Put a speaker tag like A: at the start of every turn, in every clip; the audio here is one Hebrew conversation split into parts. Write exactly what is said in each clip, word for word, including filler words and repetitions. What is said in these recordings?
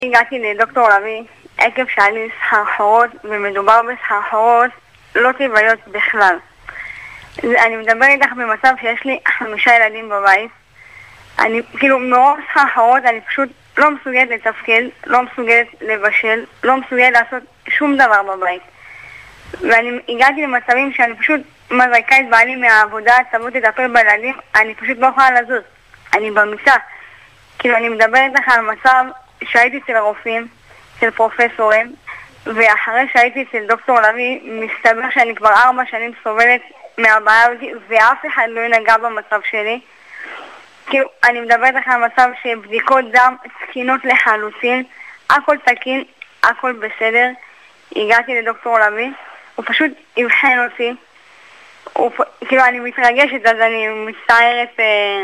A: הגעתי לדוקטור לוי עקב שהיה לי סחרחורות, ומדובר בסחרחורות לא טבעיות בכלל. אני מדבר איתך במצב שיש לי חמישה ילדים בבית. אני כאילו מרוב סחרחורות אני פשוט לא מסוגלת לתפקד, לא מסוגלת לבשל, לא מסוגלת לעשות שום דבר בבית. ואני הגעתי למצבים שאני פשוט מזריקה את בעלי מהעבודה, תבוא תטפל בילדים, אני פשוט לא יכולה לזוז. אני במיטה. כאילו אני מדברת לך על מצב שהייתי אצל הרופאים, אצל פרופסורים, ואחרי שהייתי אצל דוקטור לוי, מסתבר שאני כבר ארבע שנים סובלת מהבעיה הזאת, ואף אחד לא ינגע במצב שלי. כאילו, אני מדברת לך על מצב שבדיקות דם תקינות לחלוטין, הכל תקין, הכל בסדר. הגעתי לדוקטור לוי, הוא פשוט הבחן אותי, הוא, כאילו אני מתרגשת, אז אני מצטערת, אה,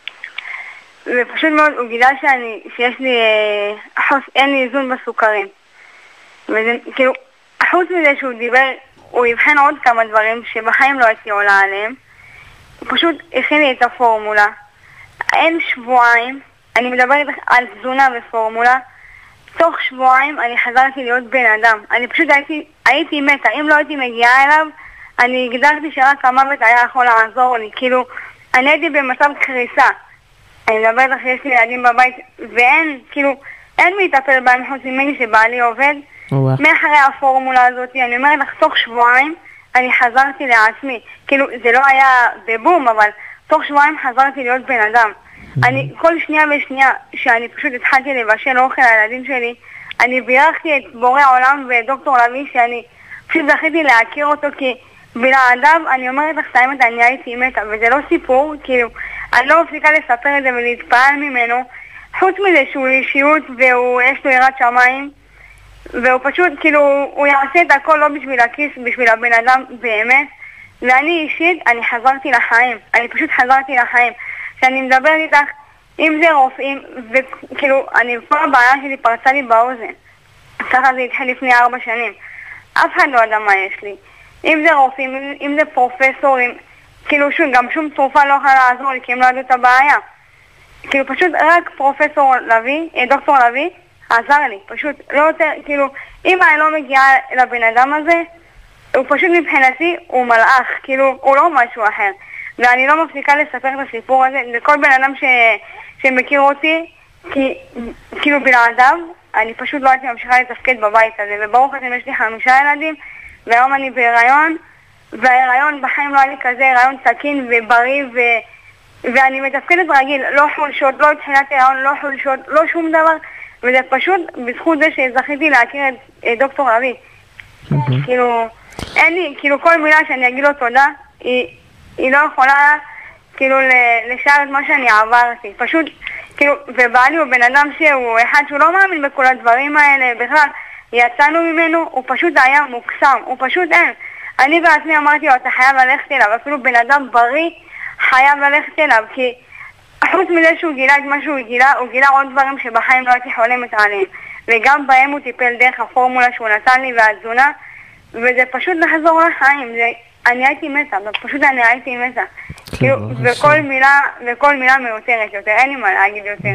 A: ופשוט מאוד הוא גילה שאני, שיש לי, אה, חוס, אין לי איזון בסוכרים. וזה, כאילו, חוץ מזה שהוא דיבר, הוא הבחן עוד כמה דברים שבחיים לא הייתי עולה עליהם. הוא פשוט הכין לי את הפורמולה. אין שבועיים, אני מדברת על תזונה ופורמולה, תוך שבועיים אני חזרתי להיות בן אדם. אני פשוט הייתי, הייתי מתה, אם לא הייתי מגיעה אליו, אני הגדרתי שרק המוות היה יכול לעזור לי. כאילו, אני הייתי במצב קריסה. אני מדברת לך שיש לי ילדים בבית, ואין, כאילו, אין מי לטפל בהם חוץ ממני שבעלי עובד. מאחרי הפורמולה הזאת, אני אומרת לך, תוך שבועיים אני חזרתי לעצמי. כאילו, זה לא היה בבום, אבל תוך שבועיים חזרתי להיות בן אדם. אני, כל שנייה ושנייה שאני פשוט התחלתי לבשל אוכל לילדים שלי, אני בירכתי את בורא העולם ודוקטור לוי, שאני פשוט זכיתי להכיר אותו, כי בלעדיו, אני אומרת לך, סיימת, אני הייתי מתה, וזה לא סיפור, כאילו, אני לא מפסיקה לספר את זה ולהתפעל ממנו, חוץ מזה שהוא אישיות והוא, יש לו יראת שמיים, והוא פשוט, כאילו, הוא יעשה את הכל לא בשביל הכיס, בשביל הבן אדם באמת, ואני אישית, אני חזרתי לחיים, אני פשוט חזרתי לחיים. כשאני מדברת איתך, אם זה רופאים, וכאילו, אני, כל הבעיה שלי פרצה לי באוזן. ככה זה התחיל לפני ארבע שנים. אף אחד לא יודע מה יש לי. אם זה רופאים, אם זה פרופסורים, כאילו שוב, גם שום תרופה לא יכולה לעזור לי, כי הם לא ידעו את הבעיה. כאילו פשוט רק פרופסור לוי, דוקטור לוי, עזר לי. פשוט לא יותר, כאילו, אם אני לא מגיעה לבן אדם הזה, הוא פשוט מבחינתי, הוא מלאך, כאילו, הוא לא משהו אחר. ואני לא מפסיקה לספר את הסיפור הזה לכל בן אדם ש... שמכיר אותי, כי כאילו בלעדיו, אני פשוט לא הייתי ממשיכה לתפקד בבית הזה, וברוך השם יש לי חמישה ילדים, והיום אני בהיריון, וההיריון בחיים לא היה לי כזה הריון תקין ובריא, ו... ואני מתפקדת רגיל, לא חולשות, לא תחילת הריון, לא חולשות, לא שום דבר, וזה פשוט בזכות זה שזכיתי להכיר את, את דוקטור לוי. כאילו, אין לי, כאילו כל מילה שאני אגיד לו תודה, היא... היא לא יכולה, כאילו, לשאר את מה שאני עברתי. פשוט, כאילו, ובעלי הוא בן אדם שהוא אחד שהוא לא מאמין בכל הדברים האלה, בכלל, יצאנו ממנו, הוא פשוט היה מוקסם, הוא פשוט אין. אני בעצמי אמרתי לו, אתה חייב ללכת אליו, אפילו בן אדם בריא חייב ללכת אליו, כי חוץ מזה שהוא גילה את מה שהוא גילה, הוא גילה עוד דברים שבחיים לא הייתי חולמת עליהם. וגם בהם הוא טיפל דרך הפורמולה שהוא נתן לי והתזונה, וזה פשוט לחזור לחיים, זה... אני הייתי מתה, פשוט אני הייתי מתה. כאילו, וכל מילה, וכל מילה מיותרת יותר, אין לי מה להגיד יותר.